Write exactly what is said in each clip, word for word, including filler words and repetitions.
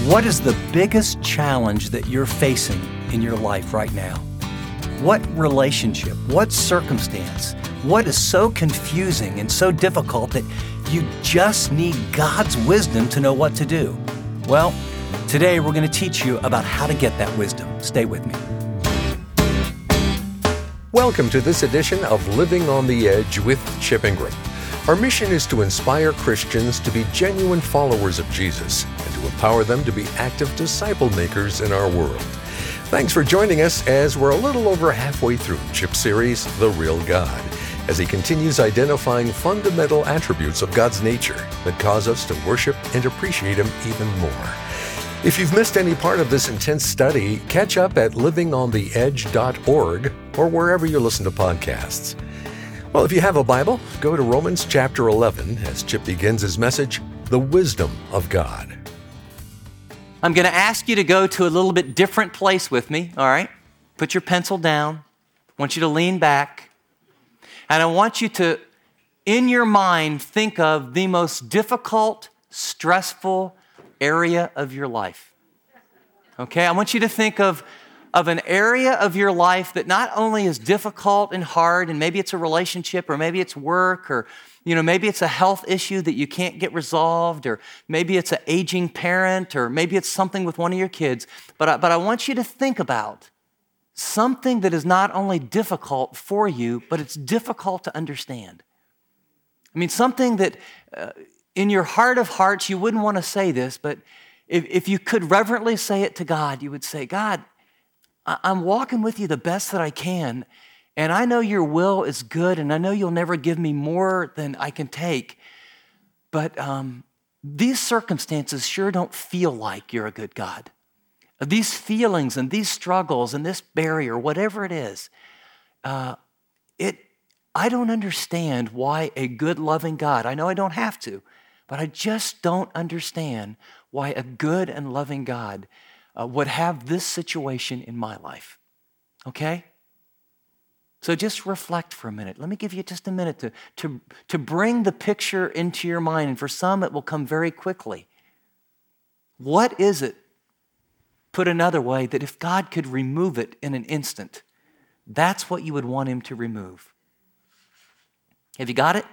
What is the biggest challenge that you're facing in your life right now? What relationship, what circumstance, what is so confusing and so difficult that you just need God's wisdom to know what to do? Well, today we're going to teach you about how to get that wisdom. Stay with me. Welcome to this edition of Living on the Edge with Chip Ingram. Our mission is to inspire Christians to be genuine followers of Jesus and to empower them to be active disciple makers in our world. Thanks for joining us as we're a little over halfway through Chip's series, The Real God, as he continues identifying fundamental attributes of God's nature that cause us to worship and appreciate Him even more. If you've missed any part of this intense study, catch up at living on the edge dot org or wherever you listen to podcasts. Well, if you have a Bible, go to Romans chapter eleven as Chip begins his message, The Wisdom of God. I'm going to ask you to go to a little bit different place with me, all right? Put your pencil down. I want you to lean back. And I want you to, in your mind, think of the most difficult, stressful area of your life. Okay? I want you to think of of an area of your life that not only is difficult and hard, and maybe it's a relationship, or maybe it's work, or you know, maybe it's a health issue that you can't get resolved, or maybe it's an aging parent, or maybe it's something with one of your kids. But I, but I want you to think about something that is not only difficult for you, but it's difficult to understand. I mean, something that uh, in your heart of hearts, you wouldn't want to say this, but if, if you could reverently say it to God, you would say, God, I'm walking with you the best that I can, and I know your will is good, and I know you'll never give me more than I can take, but um, these circumstances sure don't feel like you're a good God. These feelings and these struggles and this barrier, whatever it is, uh, it I don't understand why a good, loving God, I know I don't have to, but I just don't understand why a good and loving God Uh, would have this situation in my life, okay? So just reflect for a minute. Let me give you just a minute to, to, to bring the picture into your mind, and for some it will come very quickly. What is it, put another way, that if God could remove it in an instant, that's what you would want Him to remove? Have you got it?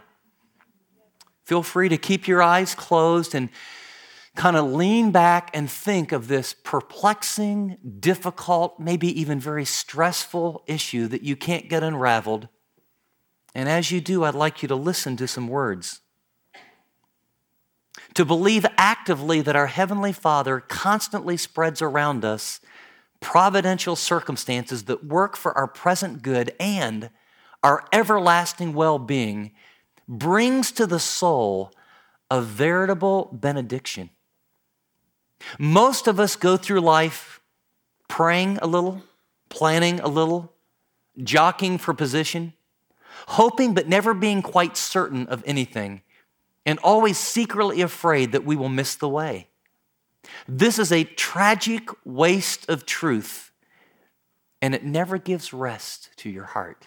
Feel free to keep your eyes closed and kind of lean back and think of this perplexing, difficult, maybe even very stressful issue that you can't get unraveled. And as you do, I'd like you to listen to some words. To believe actively that our Heavenly Father constantly spreads around us providential circumstances that work for our present good and our everlasting well-being brings to the soul a veritable benediction. Most of us go through life praying a little, planning a little, jockeying for position, hoping but never being quite certain of anything, and always secretly afraid that we will miss the way. This is a tragic waste of truth, and it never gives rest to your heart.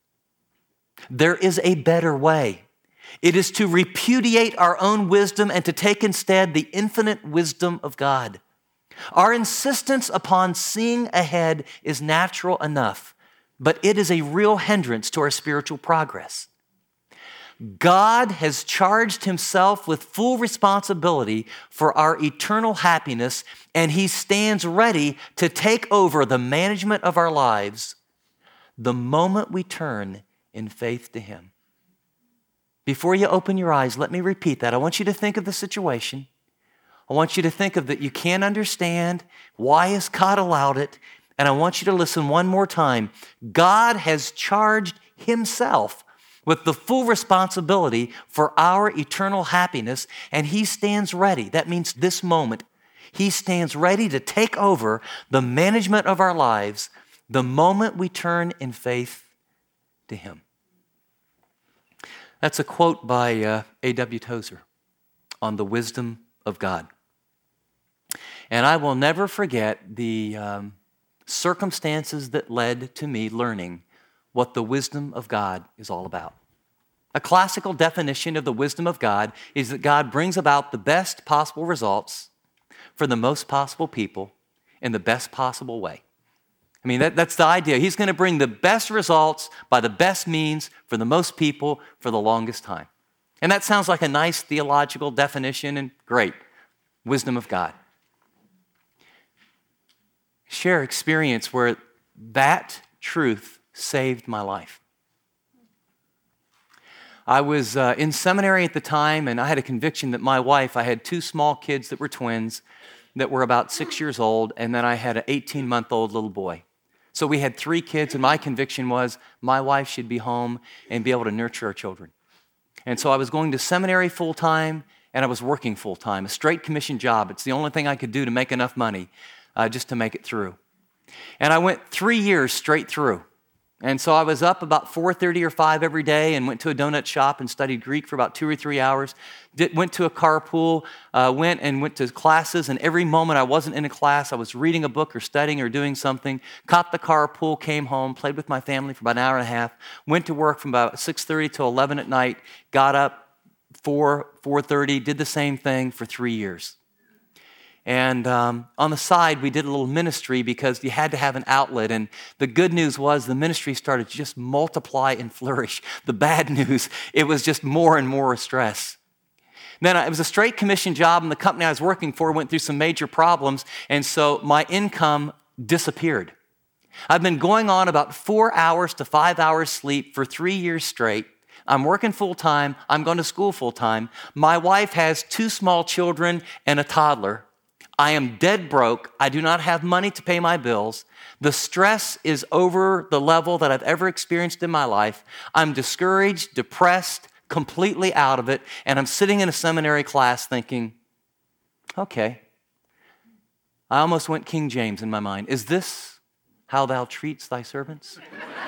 There is a better way. It is to repudiate our own wisdom and to take instead the infinite wisdom of God. Our insistence upon seeing ahead is natural enough, but it is a real hindrance to our spiritual progress. God has charged Himself with full responsibility for our eternal happiness, and He stands ready to take over the management of our lives the moment we turn in faith to Him. Before you open your eyes, let me repeat that. I want you to think of the situation. I want you to think of that you can't understand. Why has God allowed it? And I want you to listen one more time. God has charged Himself with the full responsibility for our eternal happiness, and He stands ready. That means this moment. He stands ready to take over the management of our lives the moment we turn in faith to Him. That's a quote by uh, A W Tozer on the wisdom of God. And I will never forget the um, circumstances that led to me learning what the wisdom of God is all about. A classical definition of the wisdom of God is that God brings about the best possible results for the most possible people in the best possible way. I mean, that, that's the idea. He's going to bring the best results by the best means for the most people for the longest time. And that sounds like a nice theological definition, and great. Wisdom of God. Share experience where that truth saved my life. I was uh, in seminary at the time, and I had a conviction that my wife, I had two small kids that were twins that were about six years old, and then I had an eighteen-month-old little boy. So we had three kids, and my conviction was my wife should be home and be able to nurture our children. And so I was going to seminary full-time, and I was working full-time, a straight commission job. It's the only thing I could do to make enough money uh, just to make it through. And I went three years straight through. And so I was up about four thirty or five every day and went to a donut shop and studied Greek for about two or three hours. Did, went to a carpool, uh, went and went to classes, and every moment I wasn't in a class, I was reading a book or studying or doing something. Caught the carpool, came home, played with my family for about an hour and a half, went to work from about six thirty till eleven at night, got up four, four thirty, did the same thing for three years. And um, on the side, we did a little ministry because you had to have an outlet. And the good news was the ministry started to just multiply and flourish. The bad news, it was just more and more stress. Then it was a straight commission job, and the company I was working for went through some major problems, and so my income disappeared. I've been going on about four hours to five hours sleep for three years straight. I'm working full-time. I'm going to school full-time. My wife has two small children and a toddler. I am dead broke. I do not have money to pay my bills. The stress is over the level that I've ever experienced in my life. I'm discouraged, depressed, completely out of it, and I'm sitting in a seminary class thinking, okay, I almost went King James in my mind. Is this how thou treats thy servants?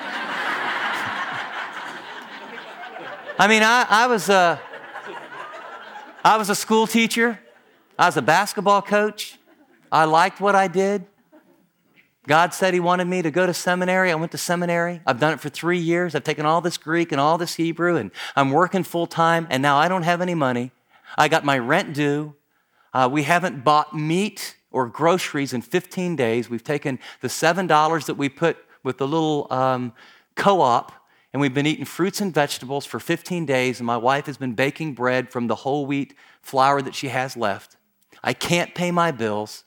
I mean, I, I was a, I was a school teacher. I was a basketball coach. I liked what I did. God said He wanted me to go to seminary. I went to seminary. I've done it for three years. I've taken all this Greek and all this Hebrew, and I'm working full time, and now I don't have any money. I got my rent due. Uh, we haven't bought meat or groceries in fifteen days. We've taken the seven dollars that we put with the little um, co-op, and we've been eating fruits and vegetables for fifteen days, and my wife has been baking bread from the whole wheat flour that she has left. I can't pay my bills.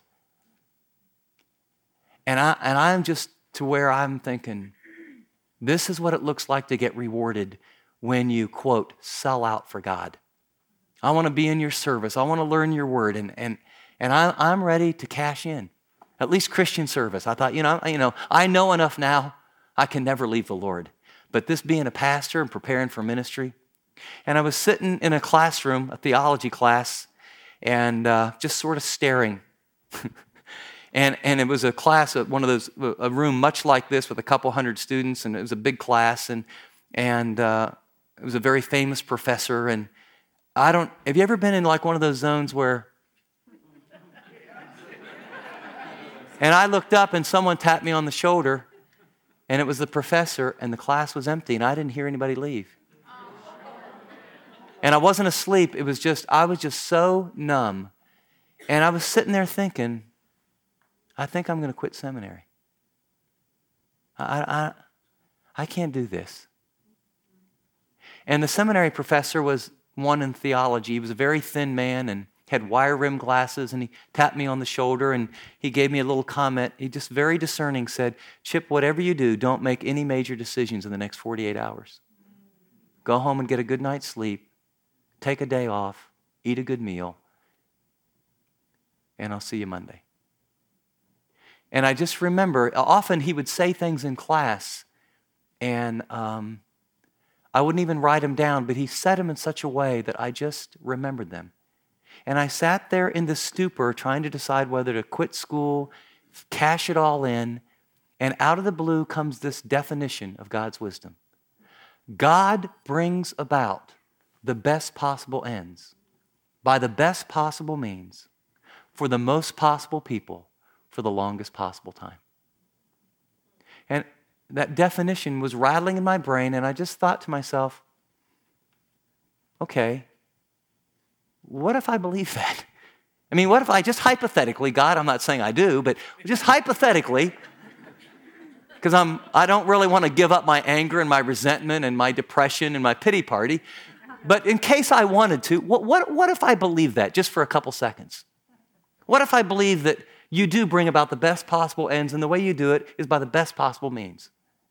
And, I, and I'm just to where I'm thinking, this is what it looks like to get rewarded when you, quote, sell out for God. I want to be in your service. I want to learn your word. And, and, and I, I'm ready to cash in, at least Christian service. I thought, you know, you know, I know enough now. I can never leave the Lord. But this being a pastor and preparing for ministry, and I was sitting in a classroom, a theology class, and uh, just sort of staring. and and it was a class, one of those, a room much like this with a couple hundred students, and it was a big class, and and uh, it was a very famous professor. And I don't, have you ever been in like one of those zones where, and I looked up and someone tapped me on the shoulder, and it was the professor, and the class was empty, and I didn't hear anybody leave. And I wasn't asleep. It was just, I was just so numb. And I was sitting there thinking, I think I'm going to quit seminary. I, I, I can't do this. And the seminary professor was one in theology. He was a very thin man and had wire-rimmed glasses, and he tapped me on the shoulder, and he gave me a little comment. He just very discerning said, Chip, whatever you do, don't make any major decisions in the next forty-eight hours. Go home and get a good night's sleep. Take a day off, eat a good meal, and I'll see you Monday. And I just remember, often he would say things in class, and um, I wouldn't even write them down, but he said them in such a way that I just remembered them. And I sat there in the stupor trying to decide whether to quit school, cash it all in, and out of the blue comes this definition of God's wisdom. God brings about the best possible ends by the best possible means for the most possible people for the longest possible time. And that definition was rattling in my brain, and I just thought to myself, okay, what if I believe that? I mean, what if I just hypothetically, God, I'm not saying I do, but just hypothetically, because I'm I don't really want to give up my anger and my resentment and my depression and my pity party, but in case I wanted to, what what, what if I believe that just for a couple seconds? What if I believe that you do bring about the best possible ends, and the way you do it is by the best possible means?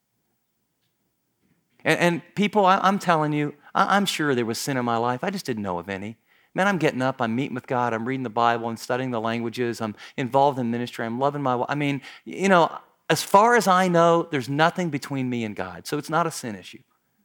And, and people, I, I'm telling you, I, I'm sure there was sin in my life. I just didn't know of any. Man, I'm getting up, I'm meeting with God, I'm reading the Bible, I'm studying the languages, I'm involved in ministry, I'm loving my wife. I mean, you know, as far as I know, there's nothing between me and God, so it's not a sin issue.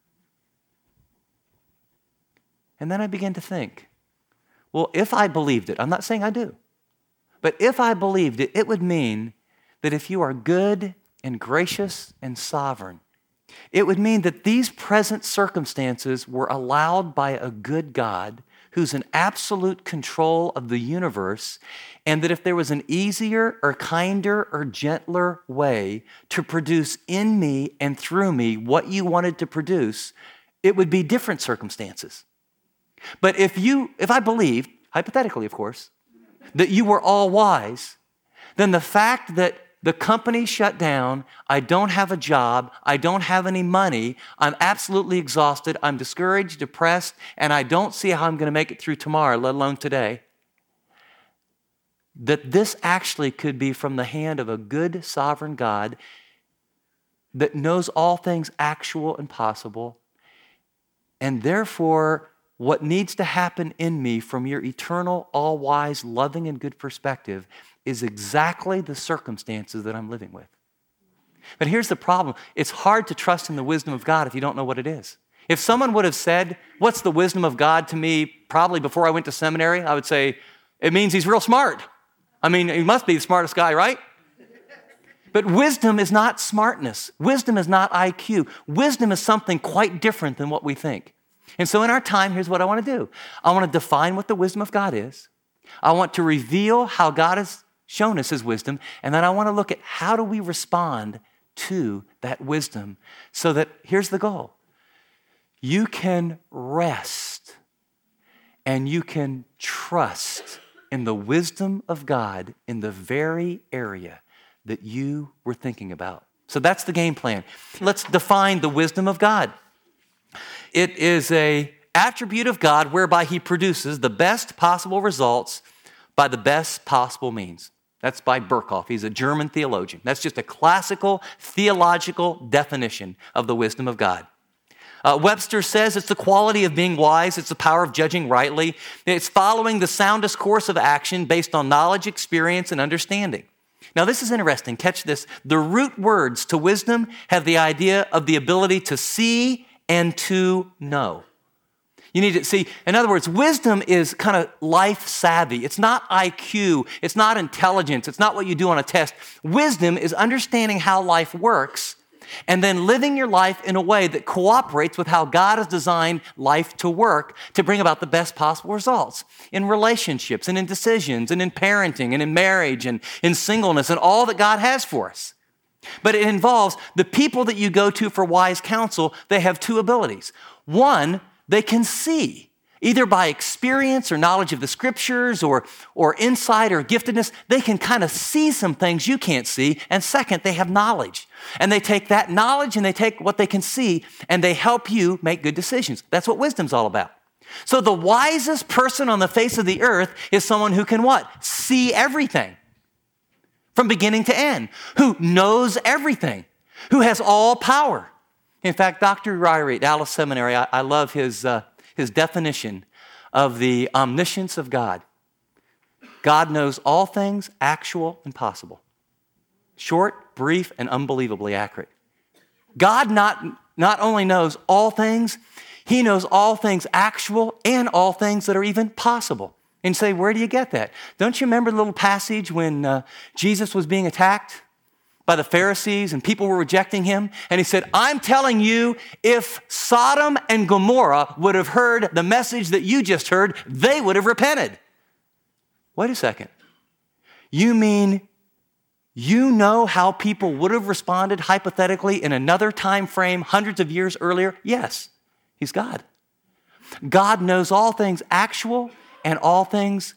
And then I began to think, well, if I believed it, I'm not saying I do, but if I believed it, it would mean that if you are good and gracious and sovereign, it would mean that these present circumstances were allowed by a good God who's in absolute control of the universe, and that if there was an easier or kinder or gentler way to produce in me and through me what you wanted to produce, it would be different circumstances. But if you, if I believed, hypothetically of course, that you were all wise, then the fact that the company shut down, I don't have a job, I don't have any money, I'm absolutely exhausted, I'm discouraged, depressed, and I don't see how I'm going to make it through tomorrow, let alone today, that this actually could be from the hand of a good sovereign God that knows all things actual and possible, and therefore what needs to happen in me from your eternal, all-wise, loving, and good perspective is exactly the circumstances that I'm living with. But here's the problem. It's hard to trust in the wisdom of God if you don't know what it is. If someone would have said, what's the wisdom of God to me, probably before I went to seminary, I would say, it means he's real smart. I mean, he must be the smartest guy, right? But wisdom is not smartness. Wisdom is not I Q. Wisdom is something quite different than what we think. And so in our time, here's what I want to do. I want to define what the wisdom of God is. I want to reveal how God has shown us his wisdom, and then I want to look at how do we respond to that wisdom so that, here's the goal, you can rest and you can trust in the wisdom of God in the very area that you were thinking about. So that's the game plan. Let's define the wisdom of God. It is an attribute of God whereby he produces the best possible results by the best possible means. That's by Berkhoff. He's a German theologian. That's just a classical theological definition of the wisdom of God. Uh, Webster says it's the quality of being wise. It's the power of judging rightly. It's following the soundest course of action based on knowledge, experience, and understanding. Now, this is interesting. Catch this. The root words to wisdom have the idea of the ability to see and to know. You need to see, in other words, wisdom is kind of life savvy. It's not I Q. It's not intelligence. It's not what you do on a test. Wisdom is understanding how life works and then living your life in a way that cooperates with how God has designed life to work to bring about the best possible results in relationships and in decisions and in parenting and in marriage and in singleness and all that God has for us. But it involves the people that you go to for wise counsel. They have two abilities. One, they can see, either by experience or knowledge of the scriptures or, or insight or giftedness. They can kind of see some things you can't see. And second, they have knowledge. And they take that knowledge and they take what they can see and they help you make good decisions. That's what wisdom's all about. So the wisest person on the face of the earth is someone who can what? See everything from beginning to end, who knows everything, who has all power. In fact, Doctor Ryrie at Dallas Seminary, I, I love his, uh, his definition of the omniscience of God. God knows all things actual and possible. Short, brief, and unbelievably accurate. God not, not only knows all things, he knows all things actual and all things that are even possible. And you say, where do you get that? Don't you remember the little passage when uh, Jesus was being attacked by the Pharisees and people were rejecting him? And he said, I'm telling you, if Sodom and Gomorrah would have heard the message that you just heard, they would have repented. Wait a second. You mean you know how people would have responded hypothetically in another time frame hundreds of years earlier? Yes, he's God. God knows all things actual and all things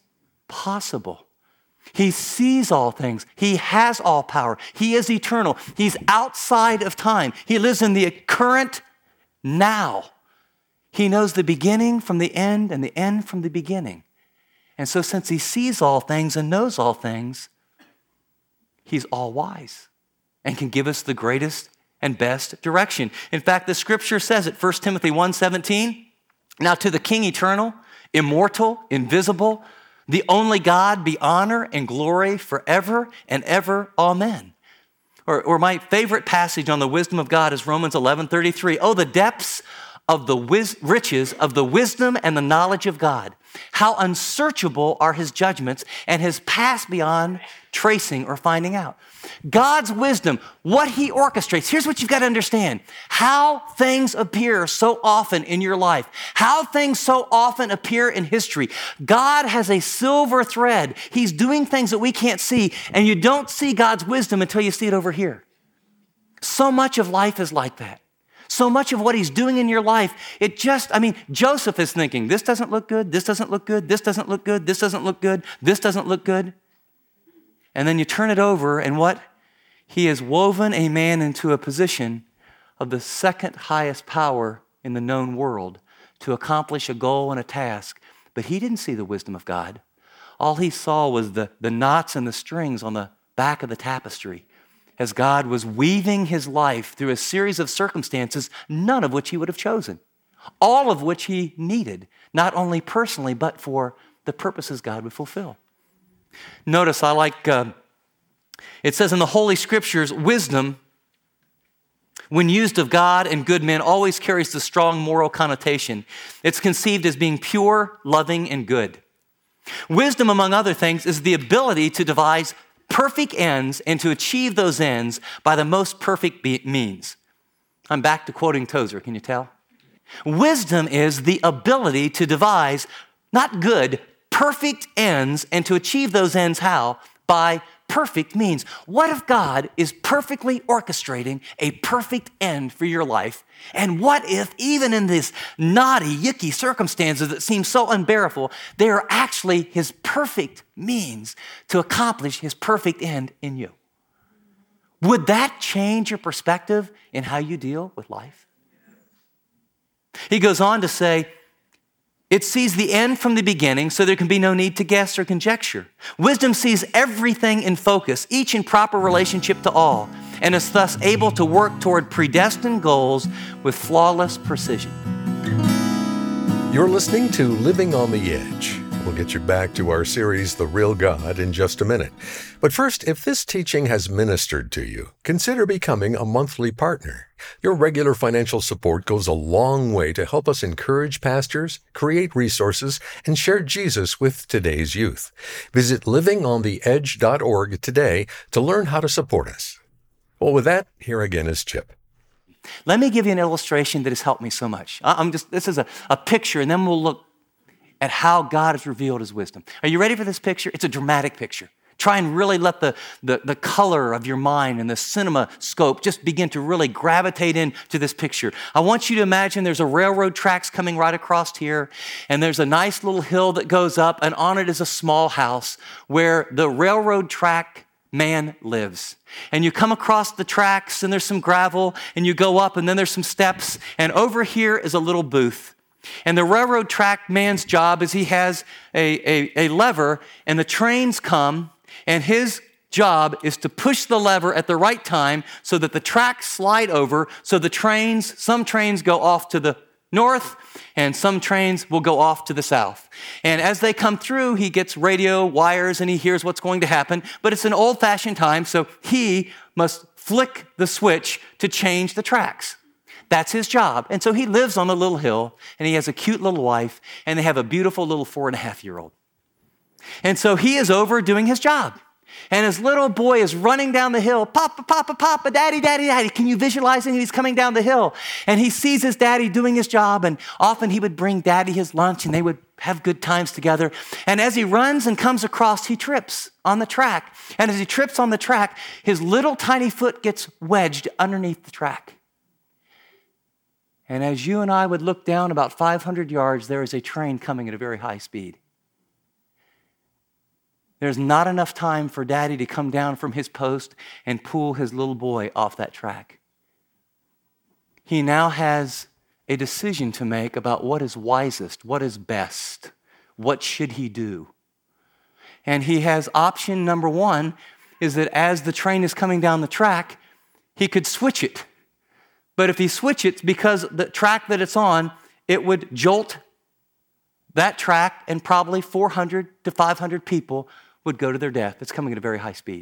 possible. He sees all things. He has all power. He is eternal. He's outside of time. He lives in the current now. He knows the beginning from the end and the end from the beginning. And so since he sees all things and knows all things, he's all wise and can give us the greatest and best direction. In fact, the scripture says it, First Timothy one seventeen, now to the King eternal, immortal, invisible, the only God, be honor and glory forever and ever. Amen. Or, or my favorite passage on the wisdom of God is Romans eleven thirty-three. Oh, the depths of the wis- riches of the wisdom and the knowledge of God. How unsearchable are his judgments and his paths beyond tracing or finding out. God's wisdom, what he orchestrates. Here's what you've got to understand. How things appear so often in your life. How things so often appear in history. God has a silver thread. He's doing things that we can't see, and you don't see God's wisdom until you see it over here. So much of life is like that. So much of what he's doing in your life, it just, I mean, Joseph is thinking, this doesn't look good, this doesn't look good, this doesn't look good, this doesn't look good, this doesn't look good. And then you turn it over, and what? He has woven a man into a position of the second highest power in the known world to accomplish a goal and a task. But he didn't see the wisdom of God. All he saw was the, the knots and the strings on the back of the tapestry as God was weaving his life through a series of circumstances, none of which he would have chosen, all of which he needed, not only personally, but for the purposes God would fulfill. Notice, I like, uh, it says in the Holy Scriptures, wisdom, when used of God and good men, always carries the strong moral connotation. It's conceived as being pure, loving, and good. Wisdom, among other things, is the ability to devise perfect ends and to achieve those ends by the most perfect be- means. I'm back to quoting Tozer, can you tell? Wisdom is the ability to devise, not good, perfect ends and to achieve those ends how? By perfect means. What if God is perfectly orchestrating a perfect end for your life? And what if even in this naughty, yucky circumstances that seem so unbearable, they are actually his perfect means to accomplish his perfect end in you? Would that change your perspective in how you deal with life? He goes on to say, it sees the end from the beginning, so there can be no need to guess or conjecture. Wisdom sees everything in focus, each in proper relationship to all, and is thus able to work toward predestined goals with flawless precision. You're listening to Living on the Edge. We'll get you back to our series, The Real God, in just a minute. But first, if this teaching has ministered to you, consider becoming a monthly partner. Your regular financial support goes a long way to help us encourage pastors, create resources, and share Jesus with today's youth. Visit living on the edge dot org today to learn how to support us. Well, with that, here again is Chip. Let me give you an illustration that has helped me so much. I'm just, this is a, a picture, and then we'll look at how God has revealed his wisdom. Are you ready for this picture? It's a dramatic picture. Try and really let the, the, the color of your mind and the cinema scope just begin to really gravitate into this picture. I want you to imagine there's a railroad tracks coming right across here, and there's a nice little hill that goes up, and on it is a small house where the railroad track man lives. And you come across the tracks, and there's some gravel, and you go up, and then there's some steps, and over here is a little booth. And the railroad track man's job is he has a, a, a lever, and the trains come, and his job is to push the lever at the right time so that the tracks slide over, so the trains, some trains go off to the north, and some trains will go off to the south. And as they come through, he gets radio wires, and he hears what's going to happen, but it's an old-fashioned time, so he must flick the switch to change the tracks. That's his job. And so he lives on a little hill, and he has a cute little wife, and they have a beautiful little four and a half year old. And so he is over doing his job. And his little boy is running down the hill, Papa, Papa, Papa, Daddy, Daddy, Daddy. Can you visualize him? He's coming down the hill. And he sees his daddy doing his job, and often he would bring daddy his lunch, and they would have good times together. And as he runs and comes across, he trips on the track. And as he trips on the track, his little tiny foot gets wedged underneath the track. And as you and I would look down about five hundred yards, there is a train coming at a very high speed. There's not enough time for daddy to come down from his post and pull his little boy off that track. He now has a decision to make about what is wisest, what is best, what should he do. And he has option number one is that as the train is coming down the track, he could switch it. But if he switches, because the track that it's on, it would jolt that track, and probably four hundred to five hundred people would go to their death. It's coming at a very high speed.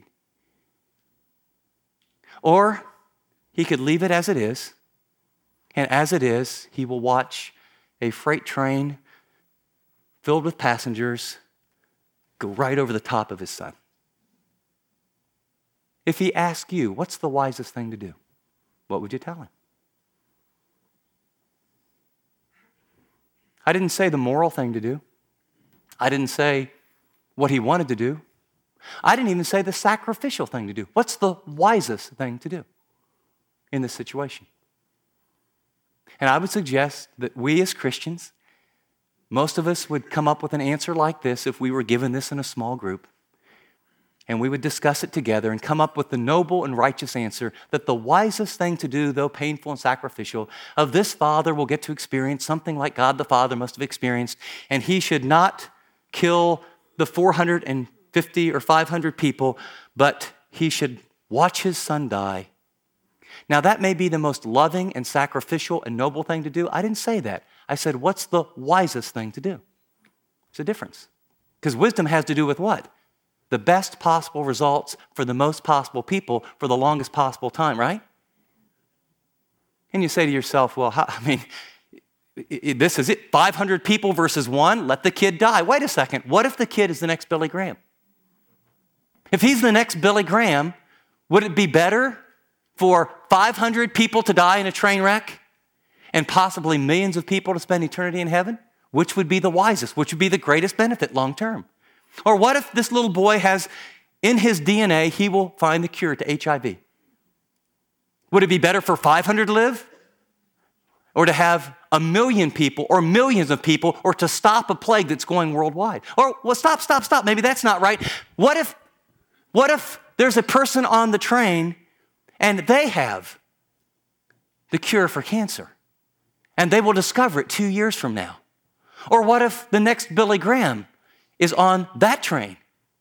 Or he could leave it as it is, and as it is, he will watch a freight train filled with passengers go right over the top of his son. If he asked you, what's the wisest thing to do? What would you tell him? I didn't say the moral thing to do. I didn't say what he wanted to do. I didn't even say the sacrificial thing to do. What's the wisest thing to do in this situation? And I would suggest that we as Christians, most of us would come up with an answer like this if we were given this in a small group. And we would discuss it together and come up with the noble and righteous answer that the wisest thing to do, though painful and sacrificial, of this father will get to experience something like God the Father must have experienced, and he should not kill the four hundred fifty or five hundred people, but he should watch his son die. Now, that may be the most loving and sacrificial and noble thing to do. I didn't say that. I said, what's the wisest thing to do? There's a difference. Because wisdom has to do with what? The best possible results for the most possible people for the longest possible time, right? And you say to yourself, well, how, I mean, this is it, five hundred people versus one, let the kid die. Wait a second, what if the kid is the next Billy Graham? If he's the next Billy Graham, would it be better for five hundred people to die in a train wreck and possibly millions of people to spend eternity in heaven? Which would be the wisest? Which would be the greatest benefit long term? Or what if this little boy has, in his D N A, he will find the cure to H I V? Would it be better for five hundred to live? Or to have a million people or millions of people, or to stop a plague that's going worldwide? Or, well, stop, stop, stop. Maybe that's not right. What if, what if there's a person on the train and they have the cure for cancer and they will discover it two years from now? Or what if the next Billy Graham is on that train?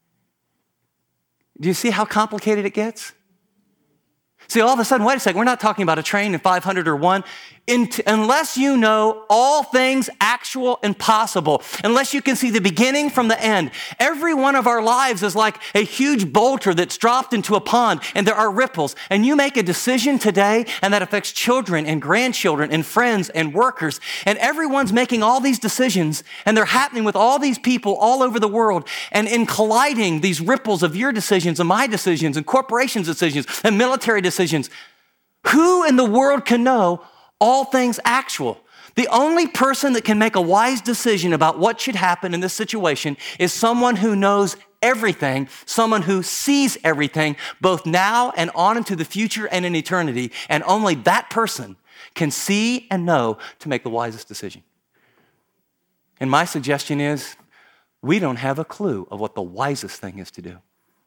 Do you see how complicated it gets? See, all of a sudden, wait a second, we're not talking about a train in five hundred or one. In t- unless you know all things actual and possible, unless you can see the beginning from the end, every one of our lives is like a huge boulder that's dropped into a pond, and there are ripples. And you make a decision today, and that affects children and grandchildren and friends and workers. And everyone's making all these decisions, and they're happening with all these people all over the world. And in colliding these ripples of your decisions and my decisions and corporations' decisions and military decisions, who in the world can know all things actual? The only person that can make a wise decision about what should happen in this situation is someone who knows everything, someone who sees everything, both now and on into the future and in eternity. And only that person can see and know to make the wisest decision. And my suggestion is, we don't have a clue of what the wisest thing is to do.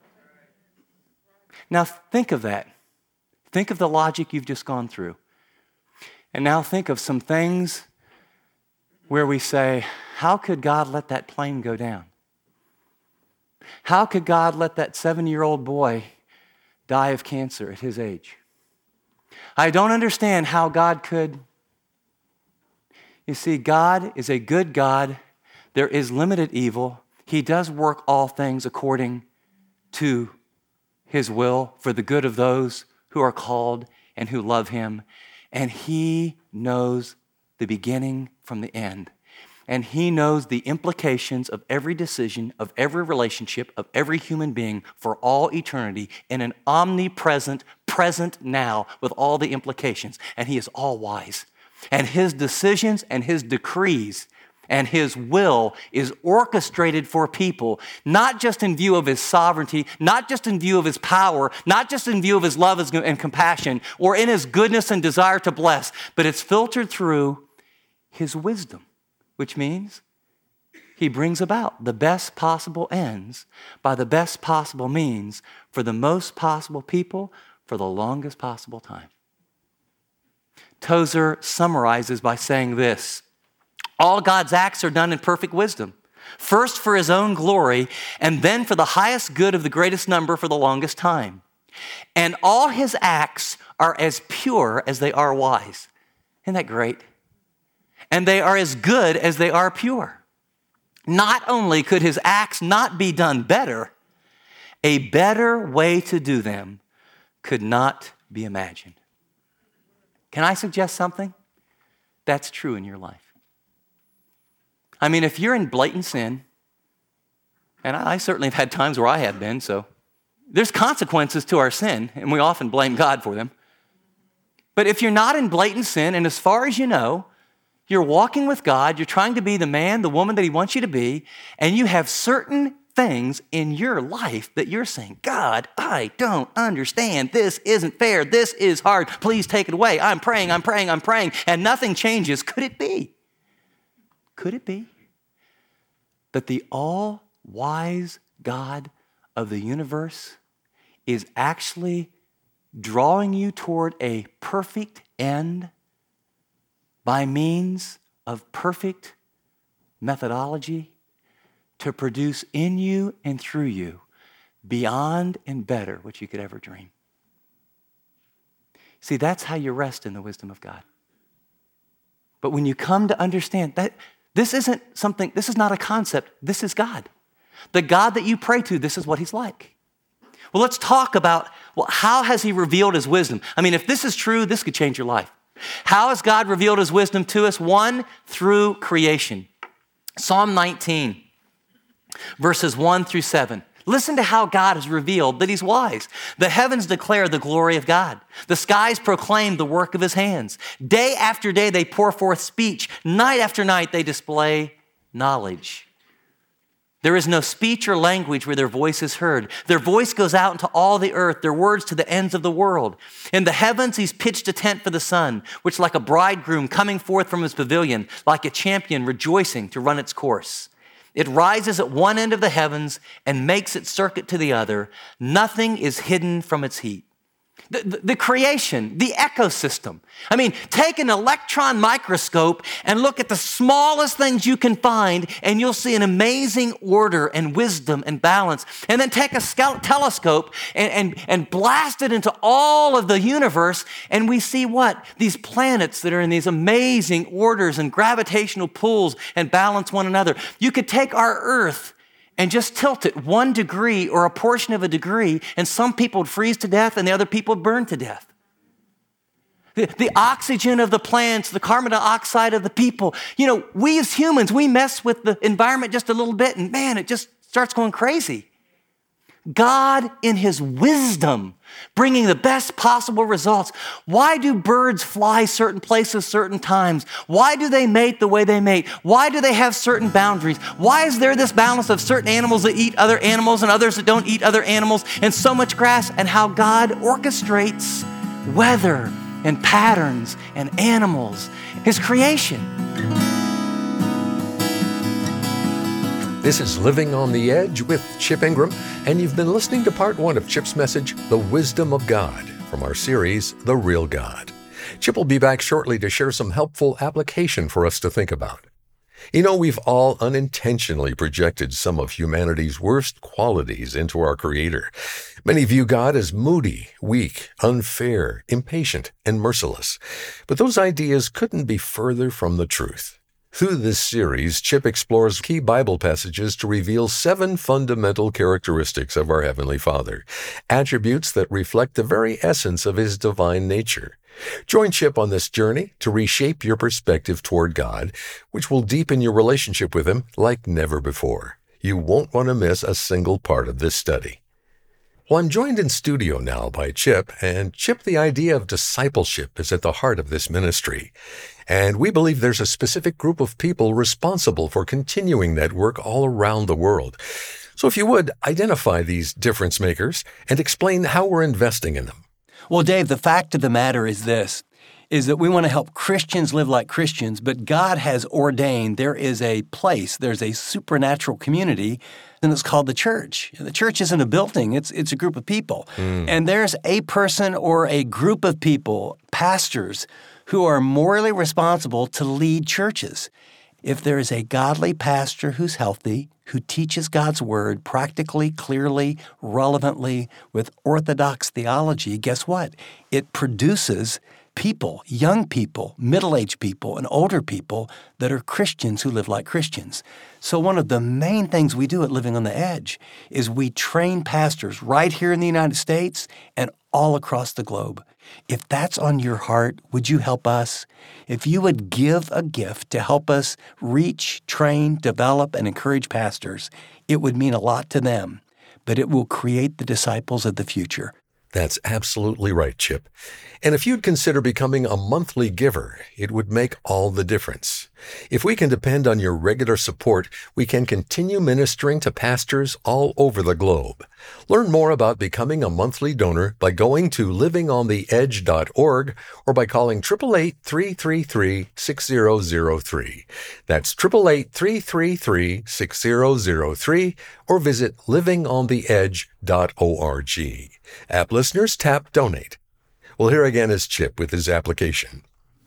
Now think of that. Think of the logic you've just gone through. And now think of some things where we say, how could God let that plane go down? How could God let that seven-year-old boy die of cancer at his age? I don't understand how God could. You see, God is a good God. There is limited evil. He does work all things according to his will for the good of those who are called and who love him. And he knows the beginning from the end. And he knows the implications of every decision, of every relationship, of every human being for all eternity in an omnipresent, present now with all the implications. And he is all wise. And his decisions and his decrees and his will is orchestrated for people, not just in view of his sovereignty, not just in view of his power, not just in view of his love and compassion, or in his goodness and desire to bless, but it's filtered through his wisdom, which means He brings about the best possible ends by the best possible means for the most possible people for the longest possible time. Tozer summarizes by saying this: all God's acts are done in perfect wisdom, first for his own glory, and then for the highest good of the greatest number for the longest time. And all his acts are as pure as they are wise. Isn't that great? And they are as good as they are pure. Not only could his acts not be done better, a better way to do them could not be imagined. Can I suggest something? That's true in your life. I mean, if you're in blatant sin, and I certainly have had times where I have been, so there's consequences to our sin, and we often blame God for them. But if you're not in blatant sin, and as far as you know, you're walking with God, you're trying to be the man, the woman that he wants you to be, and you have certain things in your life that you're saying, God, I don't understand. This isn't fair. This is hard. Please take it away. I'm praying, I'm praying, I'm praying, and nothing changes. Could it be? Could it be that the all-wise God of the universe is actually drawing you toward a perfect end by means of perfect methodology to produce in you and through you beyond and better what you could ever dream? See, that's how you rest in the wisdom of God. But when you come to understand that this isn't something, this is not a concept, this is God. The God that you pray to, this is what he's like. Well, let's talk about, well, how has he revealed his wisdom? I mean, if this is true, this could change your life. How has God revealed his wisdom to us? One, through creation. Psalm nineteen, verses one through seven. Listen to how God has revealed that he's wise. The heavens declare the glory of God. The skies proclaim the work of his hands. Day after day they pour forth speech. Night after night they display knowledge. There is no speech or language where their voice is heard. Their voice goes out into all the earth, their words to the ends of the world. In the heavens he's pitched a tent for the sun, which like a bridegroom coming forth from his pavilion, like a champion rejoicing to run its course. It rises at one end of the heavens and makes its circuit to the other. Nothing is hidden from its heat. The, the, the creation, the ecosystem. I mean, take an electron microscope and look at the smallest things you can find, and you'll see an amazing order and wisdom and balance. And then take a scout telescope and, and, and blast it into all of the universe, and we see what? These planets that are in these amazing orders and gravitational pulls and balance one another. You could take our Earth and just tilt it one degree or a portion of a degree, and some people would freeze to death and the other people would burn to death. The, the oxygen of the plants, the carbon dioxide of the people. You know, we as humans, we mess with the environment just a little bit, and man, it just starts going crazy. God, in his wisdom, bringing the best possible results. Why do birds fly certain places, certain times? Why do they mate the way they mate? Why do they have certain boundaries? Why is there this balance of certain animals that eat other animals and others that don't eat other animals, and so much grass? And how God orchestrates weather and patterns and animals, his creation. This is Living on the Edge with Chip Ingram, and you've been listening to part one of Chip's message, The Wisdom of God, from our series, The Real God. Chip will be back shortly to share some helpful application for us to think about. You know, we've all unintentionally projected some of humanity's worst qualities into our Creator. Many view God as moody, weak, unfair, impatient, and merciless. But those ideas couldn't be further from the truth. Through this series, Chip explores key Bible passages to reveal seven fundamental characteristics of our Heavenly Father, attributes that reflect the very essence of his divine nature. Join Chip on this journey to reshape your perspective toward God, which will deepen your relationship with him like never before. You won't want to miss a single part of this study. Well, I'm joined in studio now by Chip, and Chip, the idea of discipleship is at the heart of this ministry. And we believe there's a specific group of people responsible for continuing that work all around the world. So if you would, identify these difference makers and explain how we're investing in them. Well, Dave, the fact of the matter is this. is that we want to help Christians live like Christians, but God has ordained there is a place, there's a supernatural community, and it's called the church. The church isn't a building, it's it's a group of people. Mm. And there's a person or a group of people, pastors, who are morally responsible to lead churches. If there is a godly pastor who's healthy, who teaches God's word practically, clearly, relevantly, with orthodox theology, guess what? It produces people, young people, middle-aged people, and older people that are Christians who live like Christians. So one of the main things we do at Living on the Edge is we train pastors right here in the United States and all across the globe. If that's on your heart, would you help us? If you would give a gift to help us reach, train, develop, and encourage pastors, it would mean a lot to them, but it will create the disciples of the future. That's absolutely right, Chip. And if you'd consider becoming a monthly giver, it would make all the difference. If we can depend on your regular support, we can continue ministering to pastors all over the globe. Learn more about becoming a monthly donor by going to living on the edge dot org or by calling eight eight eight, three three three, six zero zero three. That's eight eight eight, three three three, six zero zero three or visit living on the edge dot org. App listeners, tap Donate. Well, here again is Chip with his application.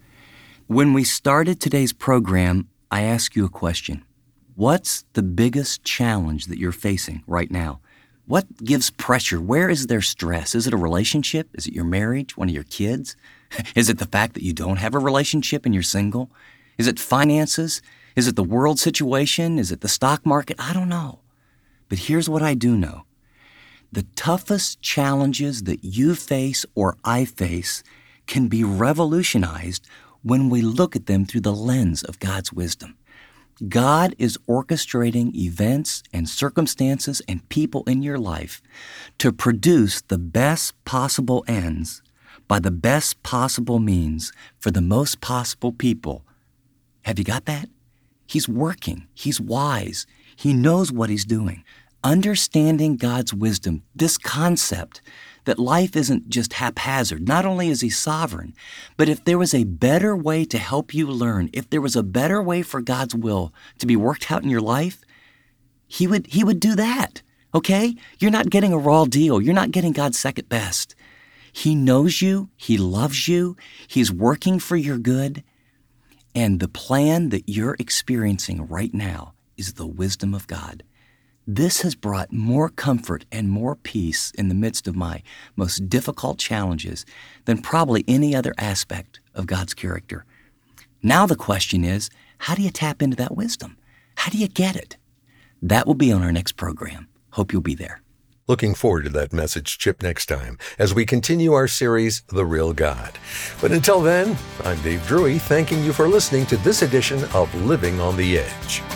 When we started today's program, I asked you a question. What's the biggest challenge that you're facing right now? What gives pressure? Where is there stress? Is it a relationship? Is it your marriage? One of your kids? Is it the fact that you don't have a relationship and you're single? Is it finances? Is it the world situation? Is it the stock market? I don't know. But here's what I do know. The toughest challenges that you face or I face can be revolutionized when we look at them through the lens of God's wisdom. God is orchestrating events and circumstances and people in your life to produce the best possible ends by the best possible means for the most possible people. Have you got that? He's working. He's wise. He knows what he's doing. Understanding God's wisdom, this concept that life isn't just haphazard. Not only is he sovereign, but if there was a better way to help you learn, if there was a better way for God's will to be worked out in your life, he would he would do that, okay? You're not getting a raw deal. You're not getting God's second best. He knows you. He loves you. He's working for your good. And the plan that you're experiencing right now is the wisdom of God. This has brought more comfort and more peace in the midst of my most difficult challenges than probably any other aspect of God's character. Now the question is, how do you tap into that wisdom? How do you get it? That will be on our next program. Hope you'll be there. Looking forward to that message, Chip, next time as we continue our series, The Real God. But until then, I'm Dave Drury, thanking you for listening to this edition of Living on the Edge.